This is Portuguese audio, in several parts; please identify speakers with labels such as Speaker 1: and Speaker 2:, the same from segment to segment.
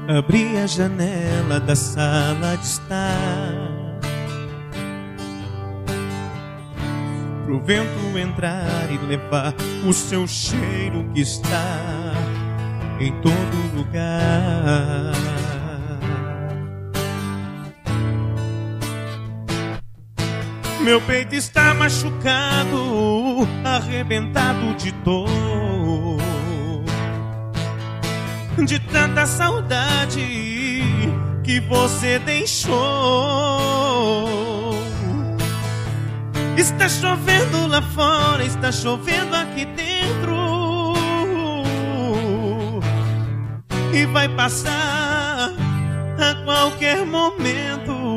Speaker 1: Abri a janela da sala de estar pro vento entrar e levar o seu cheiro que está em todo lugar. Meu peito está machucado, arrebentado de dor, de tanta saudade que você deixou. Está chovendo lá fora, está chovendo aqui dentro, e vai passar a qualquer momento.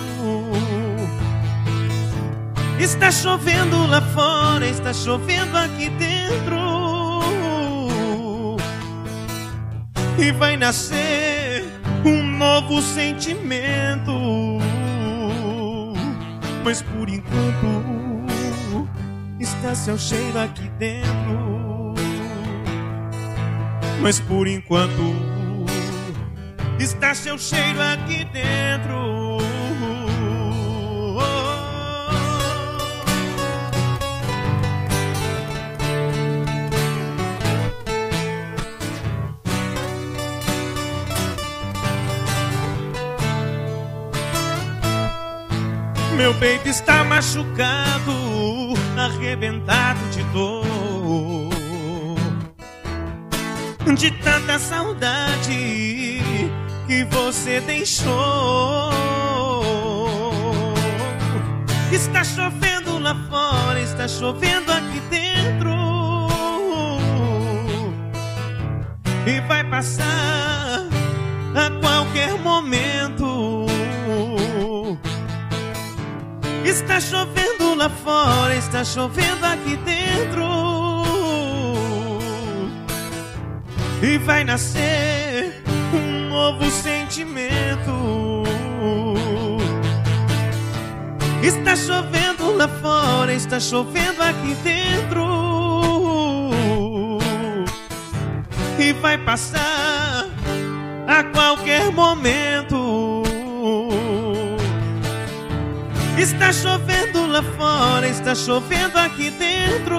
Speaker 1: Está chovendo lá fora, está chovendo aqui dentro, e vai nascer um novo sentimento. Mas por enquanto está seu cheiro aqui dentro. Mas por enquanto está seu cheiro aqui dentro. Meu peito está machucado, arrebentado de dor, de tanta saudade que você deixou. Está chovendo lá fora, está chovendo aqui dentro, e vai passar a qualquer momento. Está chovendo lá fora, está chovendo aqui dentro, e vai nascer um novo sentimento. Está chovendo lá fora, está chovendo aqui dentro, e vai passar a qualquer momento. Está chovendo lá fora, está chovendo aqui dentro,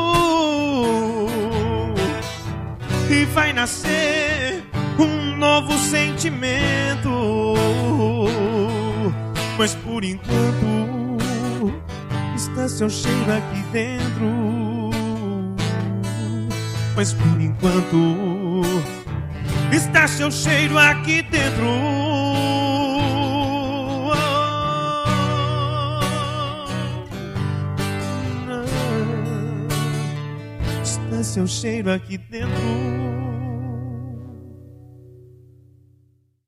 Speaker 1: e vai nascer um novo sentimento. Mas por enquanto está seu cheiro aqui dentro. Mas por enquanto está seu cheiro aqui dentro. Seu cheiro aqui dentro.